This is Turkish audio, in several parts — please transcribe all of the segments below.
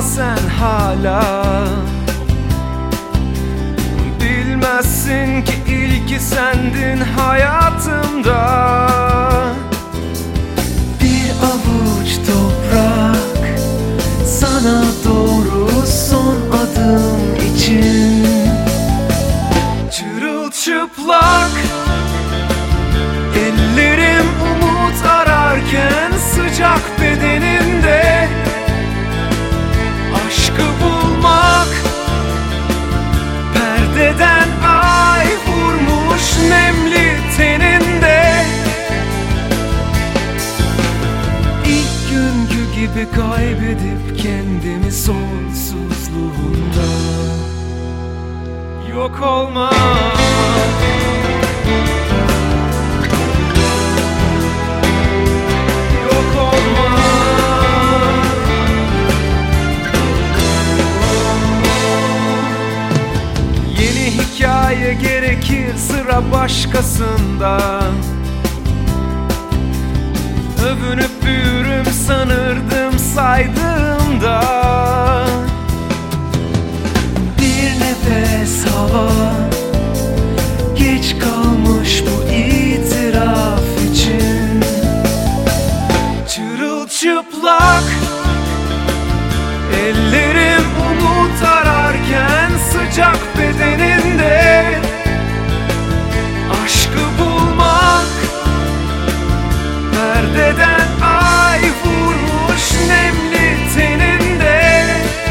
ama sen hala bilmezsin ki ilki sendin hayatımda. Bir avuç toprak sana doğru son adım için. Çırılçıplak ellerim umut ararken sıcak bedeninde. Aşkı bulmak perdeden ay vurmuş nemli teninde. İlk günkü gibi kaybedip kendimi sonsuzluğunda yok olmak. Hikaye gerekir sıra başkasında. Övünüp büyürüm sanırdım saydığımda. Bir nefes hava geç kalmış bu itiraf için. Çırılçıplak ellerim umut ararken sıcak bedeninde. Aşkı bulmak perdeden ay vurmuş nemli teninde.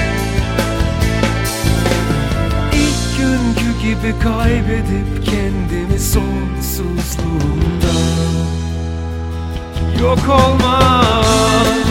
İlk günkü gibi kaybedip kendimi sonsuzluğunda yok olmak.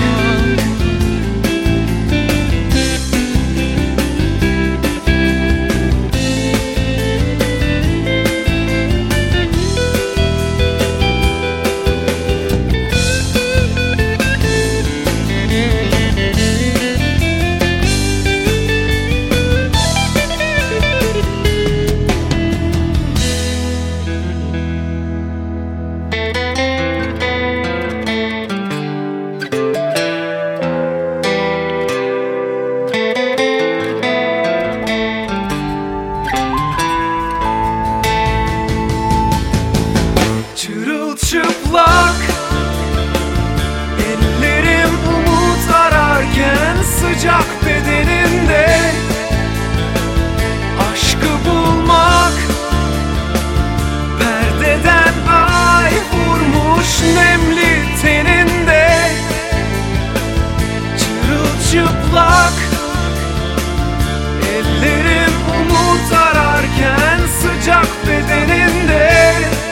Çırılçıplak ellerim umut ararken sıcak bedeninde. Aşkı bulmak perdeden ay vurmuş nemli teninde. Çırılçıplak ellerim umut ararken sıcak bedeninde.